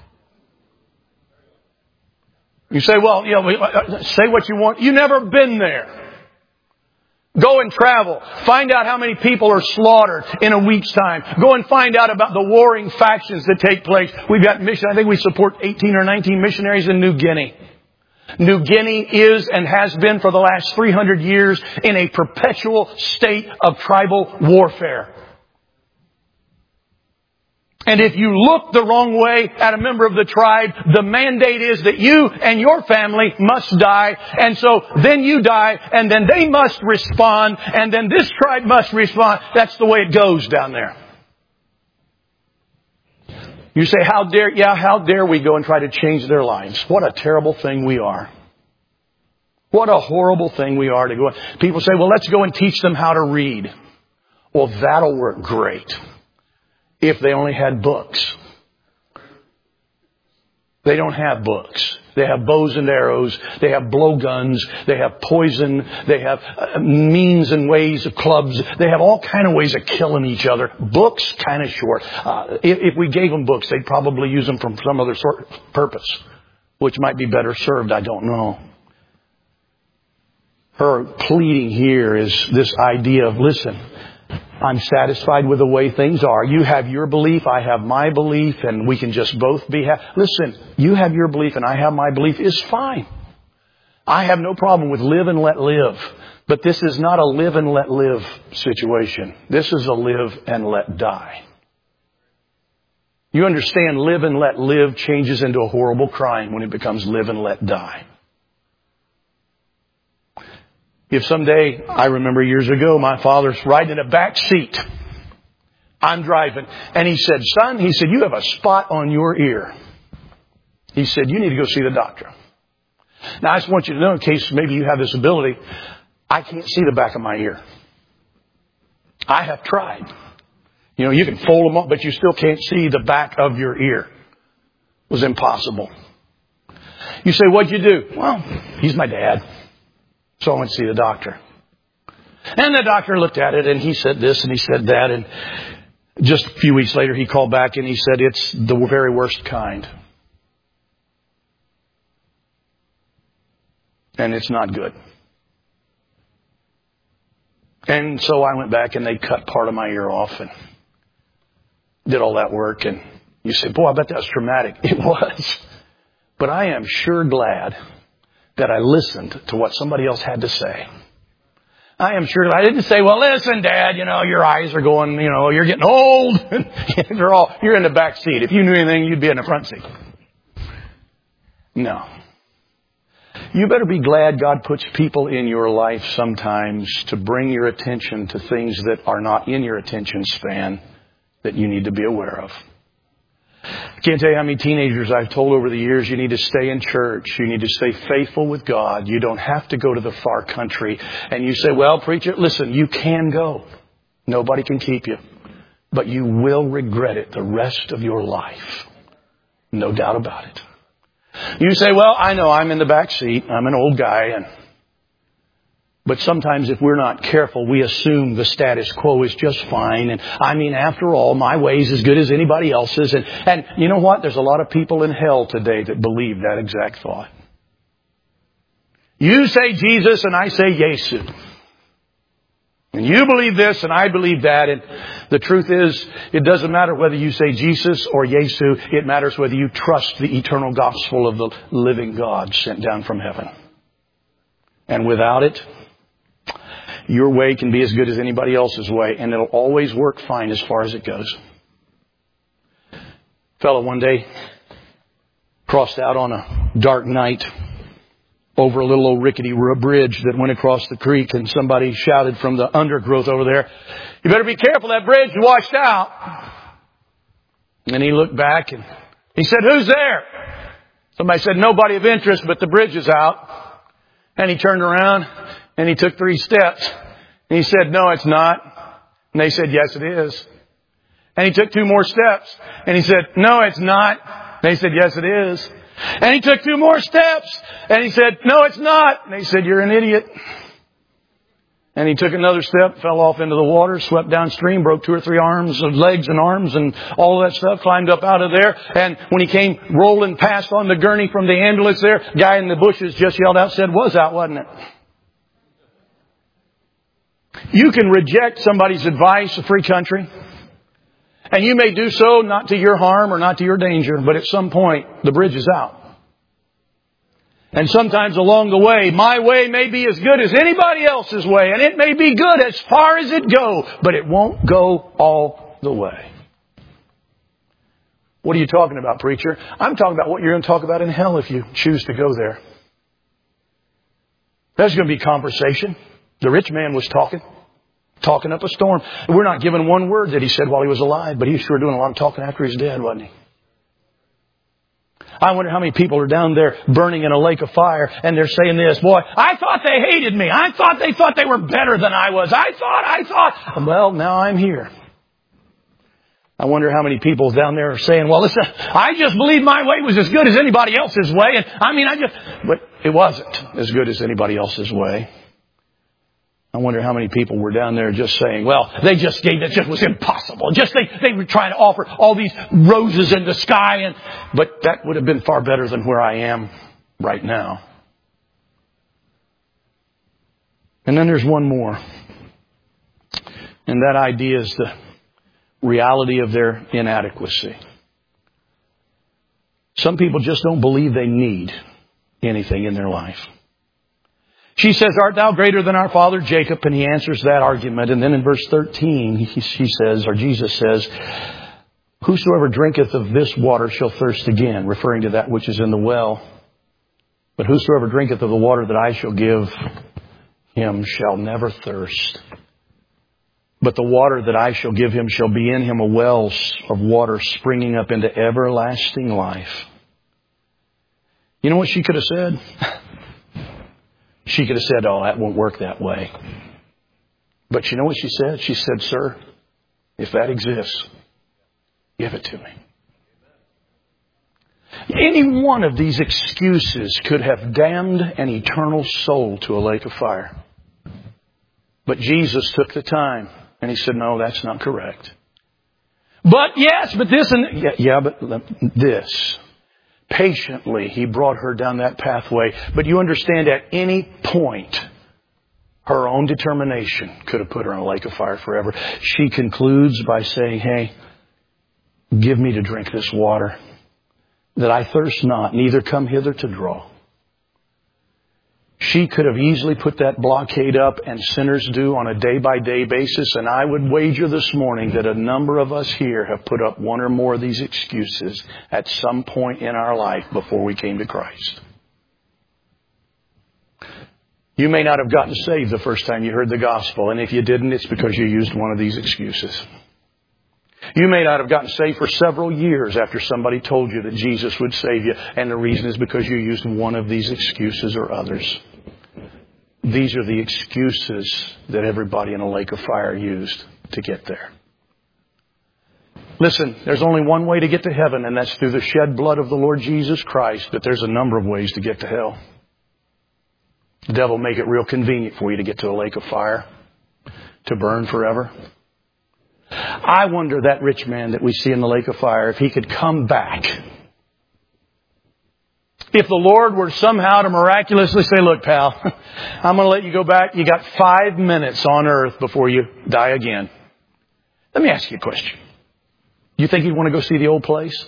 You say, well, say what you want. You've never been there. Go and travel. Find out how many people are slaughtered in a week's time. Go and find out about the warring factions that take place. We've got mission. I think we support 18 or 19 missionaries in New Guinea. New Guinea is and has been for the last 300 years in a perpetual state of tribal warfare. And if you look the wrong way at a member of the tribe, the mandate is that you and your family must die. And so then you die, and then they must respond, and then this tribe must respond. That's the way it goes down there. You say, how dare we go and try to change their lives? What a terrible thing we are. What a horrible thing we are to go. People say, well, let's go and teach them how to read. Well, that'll work great. If they only had books. They don't have books. They have bows and arrows. They have blowguns. They have poison. They have means and ways of clubs. They have all kind of ways of killing each other. Books, kind of short. If we gave them books, they'd probably use them for some other sort of purpose, which might be better served. I don't know. Her pleading here is this idea of, listen, I'm satisfied with the way things are. You have your belief, I have my belief, and we can just both be happy. Listen, you have your belief and I have my belief is fine. I have no problem with live and let live. But this is not a live and let live situation. This is a live and let die. You understand, live and let live changes into a horrible crime when it becomes live and let die. If someday, I remember years ago, my father's riding in a back seat. I'm driving. And he said, son, you have a spot on your ear. He said, you need to go see the doctor. Now, I just want you to know, in case maybe you have this ability, I can't see the back of my ear. I have tried. You can fold them up, but you still can't see the back of your ear. It was impossible. You say, what'd you do? Well, he's my dad. So I went to see the doctor. And the doctor looked at it and he said this and he said that. And just a few weeks later he called back and he said, it's the very worst kind. And it's not good. And so I went back and they cut part of my ear off and did all that work. And you say, boy, I bet that was traumatic. It was. But I am sure glad that I listened to what somebody else had to say. I am sure that I didn't say, well, listen, Dad, your eyes are going, you're getting old. You're in the back seat. If you knew anything, you'd be in the front seat. No. You better be glad God puts people in your life sometimes to bring your attention to things that are not in your attention span that you need to be aware of. I can't tell you how many teenagers I've told over the years, you need to stay in church. You need to stay faithful with God. You don't have to go to the far country. And you say, well, preacher, listen, you can go. Nobody can keep you. But you will regret it the rest of your life. No doubt about it. You say, well, I know I'm in the back seat. I'm an old guy. But sometimes if we're not careful, we assume the status quo is just fine. And after all, my way is as good as anybody else's. And you know what? There's a lot of people in hell today that believe that exact thought. You say Jesus and I say Yesu. And you believe this and I believe that. And the truth is, it doesn't matter whether you say Jesus or Yesu. It matters whether you trust the eternal gospel of the living God sent down from heaven. And without it, your way can be as good as anybody else's way, and it'll always work fine as far as it goes. A fellow one day crossed out on a dark night over a little old rickety bridge that went across the creek, and somebody shouted from the undergrowth over there, you better be careful, that bridge is washed out. And he looked back and he said, who's there? Somebody said, nobody of interest, but the bridge is out. And he turned around and he took 3 steps. And he said, no, it's not. And they said, yes, it is. And he took 2 more steps. And he said, no, it's not. And they said, yes, it is. And he took 2 more steps. And he said, no, it's not. And they said, you're an idiot. And he took another step, fell off into the water, swept downstream, broke 2 or 3 legs and arms and all of that stuff, climbed up out of there. And when he came rolling past on the gurney from the ambulance there, guy in the bushes just yelled out, said, was out, wasn't it? You can reject somebody's advice, a free country. And you may do so not to your harm or not to your danger, but at some point, the bridge is out. And sometimes along the way, my way may be as good as anybody else's way. And it may be good as far as it goes, but it won't go all the way. What are you talking about, preacher? I'm talking about what you're going to talk about in hell if you choose to go there. There's going to be conversation. The rich man was talking up a storm. We're not given one word that he said while he was alive, but he was sure doing a lot of talking after he's dead, wasn't he? I wonder how many people are down there burning in a lake of fire and they're saying this, boy, I thought they hated me. I thought they thought they were better than I was. I thought. Well, now I'm here. I wonder how many people down there are saying, well, listen, I just believed my way was as good as anybody else's way. But it wasn't as good as anybody else's way. I wonder how many people were down there just saying, well, it just was impossible. They were trying to offer all these roses in the sky. But that would have been far better than where I am right now. And then there's one more. And that idea is the reality of their inadequacy. Some people just don't believe they need anything in their life. She says, art thou greater than our father Jacob? And he answers that argument. And then in verse 13, she says, or Jesus says, whosoever drinketh of this water shall thirst again, referring to that which is in the well. But whosoever drinketh of the water that I shall give him shall never thirst. But the water that I shall give him shall be in him a well of water springing up into everlasting life. You know what she could have said? She could have said, oh, that won't work that way. But you know what she said? She said, sir, if that exists, give it to me. Any one of these excuses could have damned an eternal soul to a lake of fire. But Jesus took the time and he said, no, that's not correct. But yes, but this and but this. Patiently, he brought her down that pathway. But you understand, at any point, her own determination could have put her in a lake of fire forever. She concludes by saying, hey, give me to drink this water, that I thirst not, neither come hither to draw. She could have easily put that blockade up, and sinners do on a day-by-day basis. And I would wager this morning that a number of us here have put up one or more of these excuses at some point in our life before we came to Christ. You may not have gotten saved the first time you heard the gospel. And if you didn't, it's because you used one of these excuses. You may not have gotten saved for several years after somebody told you that Jesus would save you. And the reason is because you used one of these excuses or others. These are the excuses that everybody in a lake of fire used to get there. Listen, there's only one way to get to heaven, and that's through the shed blood of the Lord Jesus Christ. But there's a number of ways to get to hell. The devil will make it real convenient for you to get to a lake of fire, to burn forever. I wonder, that rich man that we see in the lake of fire, if he could come back. If the Lord were somehow to miraculously say, look, pal, I'm going to let you go back. You got 5 minutes on earth before you die again. Let me ask you a question. You think he'd want to go see the old place?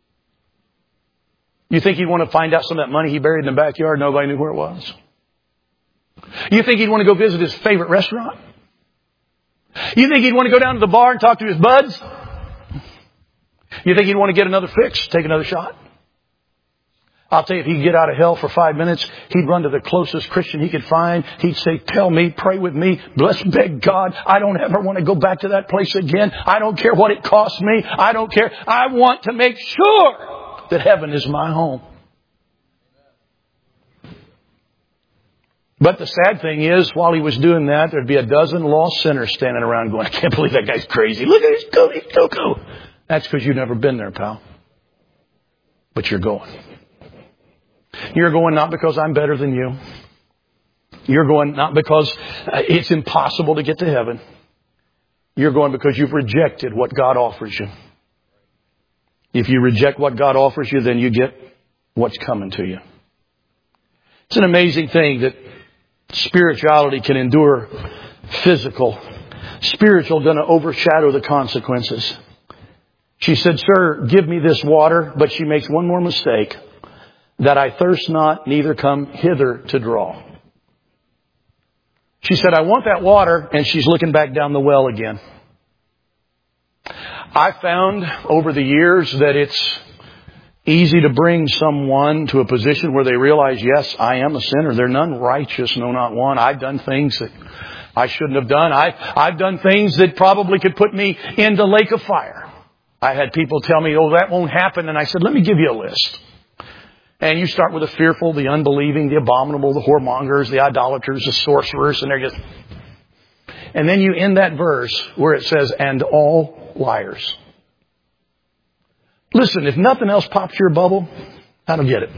You think he'd want to find out some of that money he buried in the backyard? Nobody knew where it was. You think he'd want to go visit his favorite restaurant? You think he'd want to go down to the bar and talk to his buds? You think he'd want to get another fix, take another shot? I'll tell you, if he could get out of hell for 5 minutes, he'd run to the closest Christian he could find. He'd say, tell me, pray with me, beg God. I don't ever want to go back to that place again. I don't care what it costs me. I don't care. I want to make sure that heaven is my home. But the sad thing is, while he was doing that, there'd be a dozen lost sinners standing around going, I can't believe that guy's crazy. Look at his go. That's because you've never been there, pal. But you're going. You're going not because I'm better than you. You're going not because it's impossible to get to heaven. You're going because you've rejected what God offers you. If you reject what God offers you, then you get what's coming to you. It's an amazing thing that spirituality can endure physical. Spiritual going to overshadow the consequences. She said, Sir, give me this water. But she makes one more mistake. That I thirst not, neither come hither to draw. She said, I want that water. And she's looking back down the well again. I found over the years that it's easy to bring someone to a position where they realize, yes, I am a sinner. They're none righteous, no, not one. I've done things that I shouldn't have done. I've done things that probably could put me in the lake of fire. I had people tell me, oh, that won't happen. And I said, let me give you a list. And you start with the fearful, the unbelieving, the abominable, the whoremongers, the idolaters, the sorcerers, and they're just... And then you end that verse where it says, and all liars. Listen, if nothing else pops your bubble, I don't get it.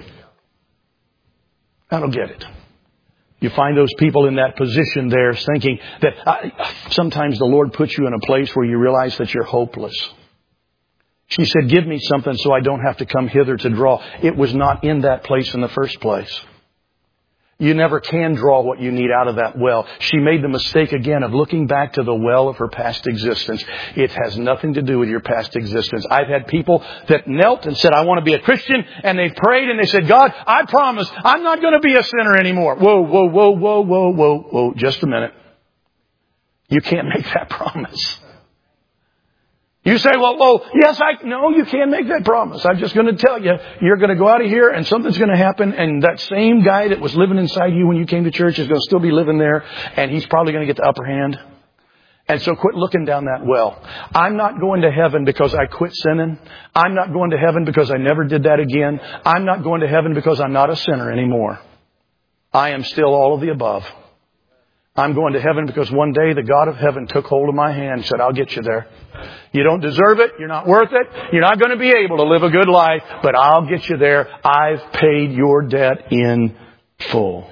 I don't get it. You find those people in that position there thinking that sometimes the Lord puts you in a place where you realize that you're hopeless. She said, give me something so I don't have to come hither to draw. It was not in that place in the first place. You never can draw what you need out of that well. She made the mistake again of looking back to the well of her past existence. It has nothing to do with your past existence. I've had people that knelt and said, I want to be a Christian. And they prayed and they said, God, I promise I'm not going to be a sinner anymore. Whoa. Just a minute. You can't make that promise. You say, well, yes, no, you can't make that promise. I'm just going to tell you, you're going to go out of here and something's going to happen. And that same guy that was living inside you when you came to church is going to still be living there. And he's probably going to get the upper hand. And so quit looking down that well. I'm not going to heaven because I quit sinning. I'm not going to heaven because I never did that again. I'm not going to heaven because I'm not a sinner anymore. I am still all of the above. I'm going to heaven because one day the God of heaven took hold of my hand and said, I'll get you there. You don't deserve it. You're not worth it. You're not going to be able to live a good life, but I'll get you there. I've paid your debt in full.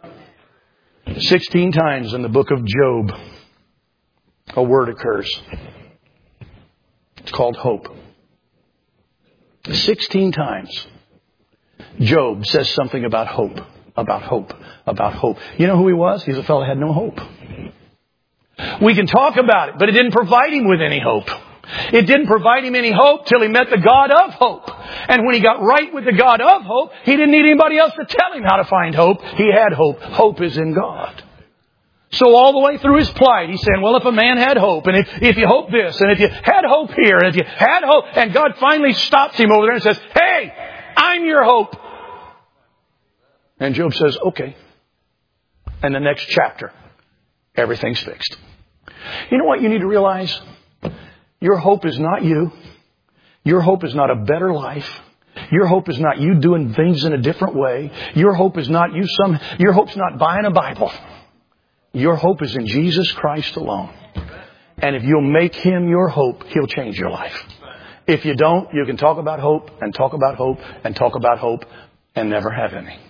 16 times in the book of Job, a word occurs. It's called hope. 16 times, Job says something about hope. About hope. You know who he was? He's a fellow that had no hope. We can talk about it, but it didn't provide him with any hope. It didn't provide him any hope till he met the God of hope. And when he got right with the God of hope, he didn't need anybody else to tell him how to find hope. He had hope. Hope is in God. So all the way through his plight, he's saying, well, if a man had hope, and if you hope this, and if you had hope here, and if you had hope, and God finally stops him over there and says, hey, I'm your hope. And Job says, okay. And the next chapter, everything's fixed. You know what you need to realize? Your hope is not you. Your hope is not a better life. Your hope is not you doing things in a different way. Your hope is not your hope's not buying a Bible. Your hope is in Jesus Christ alone. And if you'll make Him your hope, He'll change your life. If you don't, you can talk about hope and talk about hope and talk about hope and never have any.